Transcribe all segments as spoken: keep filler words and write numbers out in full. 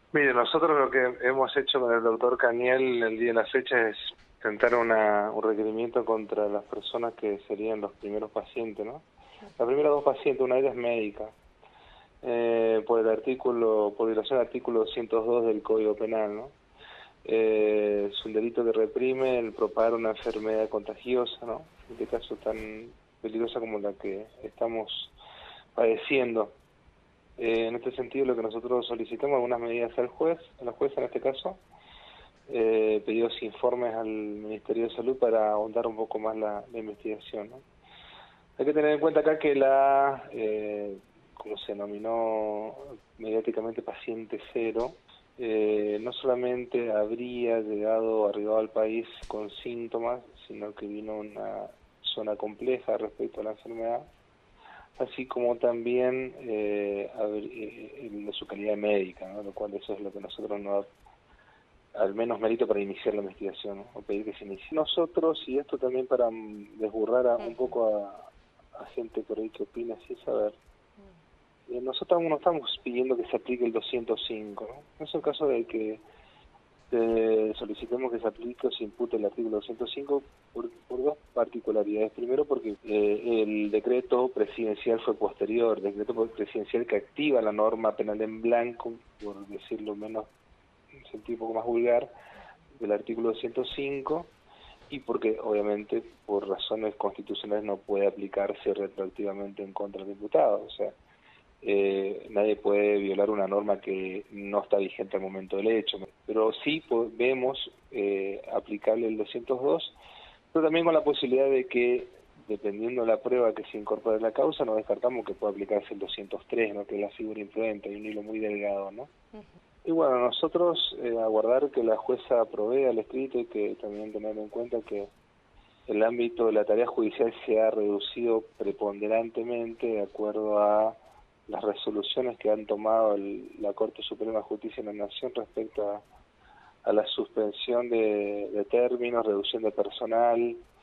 Mire, nosotros lo que hemos hecho con el doctor Caniel el día de la fecha es tentar una, un requerimiento contra las personas que serían los primeros pacientes, ¿no? Las primeras dos pacientes, una de ellas es médica, eh, por el artículo, por violación del artículo doscientos dos del Código Penal, ¿no? Eh, es un delito que reprime el propagar una enfermedad contagiosa, ¿no? En este caso tan peligrosa como la que estamos padeciendo. Eh, en este sentido, lo que nosotros solicitamos algunas medidas al juez, a la jueza en este caso, eh, pedidos informes al Ministerio de Salud para ahondar un poco más la, la investigación, ¿no? Hay que tener en cuenta acá que la, eh, como se denominó mediáticamente paciente cero, eh, no solamente habría llegado, arribado al país con síntomas, sino que vino una zona compleja respecto a la enfermedad, así como también eh, en su calidad médica, ¿no? Lo cual eso es lo que nosotros nos da al menos mérito para iniciar la investigación, ¿no? O pedir que se inicie. Nosotros, y esto también para desburrar a, un poco a, a gente por ahí que opina, así es saber, eh, nosotros no estamos pidiendo que se aplique el doscientos cinco, ¿no? No es el caso de que Eh, solicitemos que se aplique o se impute el artículo doscientos cinco por, por dos particularidades. Primero, porque eh, el decreto presidencial fue posterior, el decreto presidencial que activa la norma penal en blanco, por decirlo menos, en sentido un poco más vulgar, del artículo doscientos cinco, y porque obviamente por razones constitucionales no puede aplicarse retroactivamente en contra del diputado. O sea, Eh, nadie puede violar una norma que no está vigente al momento del hecho, pero sí vemos eh, aplicable el doscientos dos, pero también con la posibilidad de que, dependiendo de la prueba que se incorpore en la causa, no descartamos que pueda aplicarse el doscientos tres, ¿no? Que es la figura imprudente, hay un hilo muy delgado, ¿no? Uh-huh. Y bueno, nosotros eh, aguardar que la jueza provea el escrito y que también tener en cuenta que el ámbito de la tarea judicial se ha reducido preponderantemente de acuerdo a las resoluciones que han tomado el, la Corte Suprema de Justicia de la Nación respecto a, a la suspensión de, de términos, reducción de personal.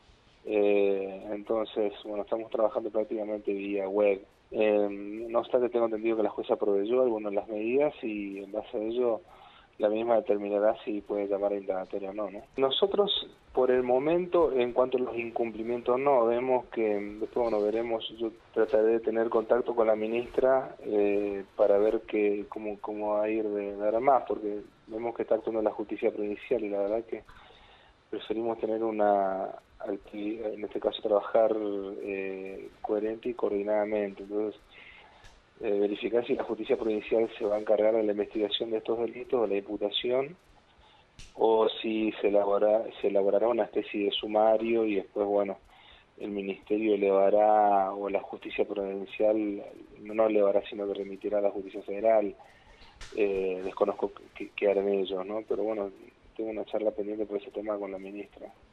Eh, entonces, bueno, estamos trabajando prácticamente vía web. Eh, no obstante, tengo entendido que la jueza proveyó algunas de las medidas y en base a ello la misma determinará si puede llamar a indagatoria o no, ¿no? Nosotros, por el momento, en cuanto a los incumplimientos, no, vemos que, después, bueno, veremos, yo trataré de tener contacto con la ministra eh, para ver que, cómo, cómo va a ir de, de ahora más, porque vemos que está actuando la justicia provincial y la verdad que preferimos tener una, en este caso, trabajar eh, coherente y coordinadamente. Entonces, Eh, verificar si la justicia provincial se va a encargar de la investigación de estos delitos, de la imputación, o si se elaborará, se elaborará una especie de sumario y después, bueno, el ministerio elevará, o la justicia provincial no elevará, sino que remitirá a la justicia federal. Eh, desconozco qué, qué harán ellos, ¿no? Pero bueno, tengo una charla pendiente por ese tema con la ministra.